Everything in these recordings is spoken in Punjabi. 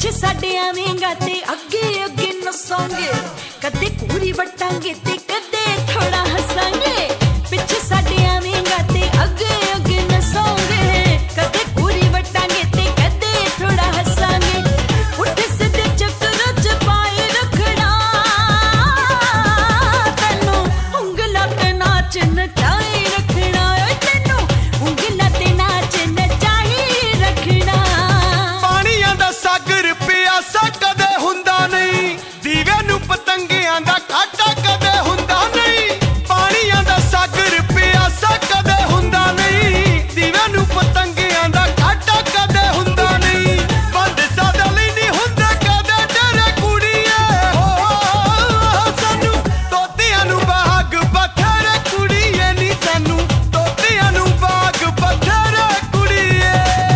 ਪਿੱਛੇ ਸਾਡੇ ਆਵੇਂਗਾ ਤੇ ਅੱਗੇ ਅੱਗੇ ਨਸਾਂਗੇ, ਕਦੇ ਪੂਰੀ ਵਟਾਂਗੇ ਤੇ ਕਦੇ ਥੋੜਾ ਹੱਸਾਂਗੇ। ਪਿੱਛੇ ਸਾਡੇ ਆਵੇਂਗਾ ਤੇ ਅੱਗੇ ਅੱਗੇ ਨਸਾਂਗੇ, ਕਦੇ ਪੂਰੀ ਵਟਾਂਗੇ ਤੇ ਕਦੇ ਥੋੜਾ ਹੱਸਾਂਗੇ। ਉੱਠੇ ਸਿੱਧੇ ਚੱਕਰ ਚ ਪਾਏ ਰੱਖਣਾ, ਤੈਨੂੰ ਉਂਗਲਾਂ ਤੇ ਨਾਚ ਨਚਾਏ ਰੱਖਣਾ, ਤੈਨੂੰ ਉਂਗਲਾਂ ਤੇ ਨਾਚ ਨਚਾਏ ਰੱਖਣਾ। ਪਾਣੀਆਂ ਦਾ ਸਾਗਰ ਪਿਆਸਾ ਕਦੇ ਹੁੰਦਾ ਨਹੀਂ, ਦੀਵੇ ਨੂੰ ਪਤੰਗਿਆਂ ਦਾ ਕਾਟਾ ਕਦੇ ਹੁੰਦਾ ਨਹੀਂ। ਪਾਣੀਆਂ ਦਾ ਸਾਗਰ ਪਿਆਸਾ ਕਦੇ ਹੁੰਦਾ ਨਹੀਂ, ਦੀਵੇ ਨੂੰ ਪਤੰਗਿਆਂ ਦਾ ਕਾਟਾ ਕਦੇ ਹੁੰਦਾ ਨਹੀਂ। ਬੰਦ ਸਾਦਾ ਲਈ ਨਹੀਂ ਹੁੰਦਾ ਕਦੇ ਤੇਰੇ ਕੁੜੀਏ, ਹੋ ਸਾਨੂੰ ਤੋਤਿਆਂ ਨੂੰ ਬਾਗ ਬਥੇਰੇ ਕੁੜੀਏ ਨੀ, ਸਾਨੂੰ ਤੋਤਿਆਂ ਨੂੰ ਬਾਗ ਬਥੇਰੇ ਕੁੜੀਏ।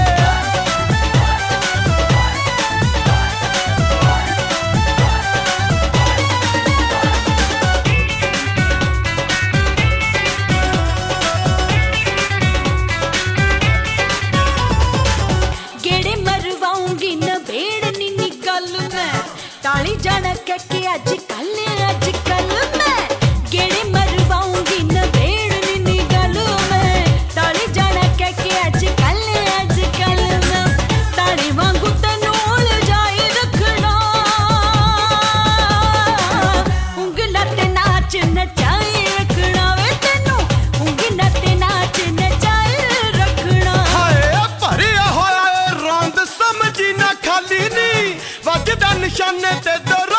ਗੇੜੇ ਮਰਵਾਉਂਗੀ ਨਬੇੜਨੀ ਨੀ ਗੱਲ ਮੈਂ, ਟਾਲੀ ਜਾਣਾ ਕਹਿ ਅੱਜ ਕੱਲ ਮੈਂ। ਗੇੜੇ ਮਰਵਾਉਂਗੀ ਨਬੇੜਨੀ ਨੀ ਗੱਲ ਮੈਂ, ਟਾਲੀ ਜਾਣਾ ਕਹਿ ਅੱਜ ਕੱਲ ਮੈਂ। ਤਾੜੀ ਵਾਂਗੂ ਤੈਨੂੰ ਉਲਝਾਏ ਰੱਖਣਾ, ਉਂਗਲਾਂ ਤੇ ਨਾਚ ਨਚਾਏ ਰੱਖਣਾ ਵੇ, ਤੈਨੂੰ ਉਂਗਲਾਂ ਤੇ ਨਾਚ ਨਚਾਏ ਰੱਖਣਾ। ਹਾਏ ਭਰਿਆ ਹੋਇਆ ਏ ਰੌਂਦ ਸਮਝੀ ਨਾ ਖਾਲੀ ਨੀ, ਵੱਜਦਾ ਨਿਸ਼ਾਨੇ ਤੇ ਦਰ